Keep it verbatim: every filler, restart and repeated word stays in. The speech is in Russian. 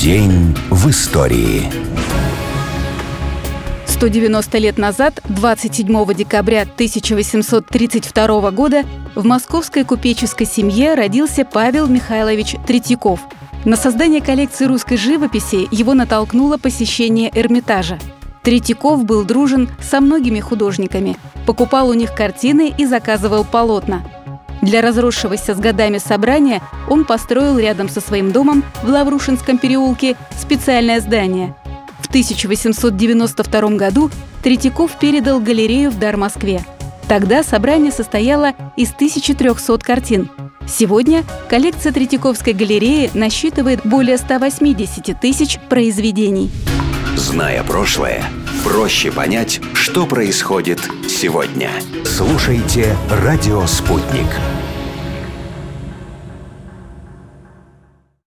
День в истории. сто девяносто лет назад, двадцать седьмого декабря тысяча восемьсот тридцать второго года, в московской купеческой семье родился Павел Михайлович Третьяков. На создание коллекции русской живописи его натолкнуло посещение Эрмитажа. Третьяков был дружен со многими художниками, покупал у них картины и заказывал полотна. Для разросшегося с годами собрания он построил рядом со своим домом в Лаврушинском переулке специальное здание. В тысяча восемьсот девяносто втором году Третьяков передал галерею в дар Москве. Тогда собрание состояло из тысячи трёхсот картин. Сегодня коллекция Третьяковской галереи насчитывает более ста восьмидесяти тысяч произведений. Зная прошлое, проще понять, что происходит сегодня. Слушайте «Радио Спутник».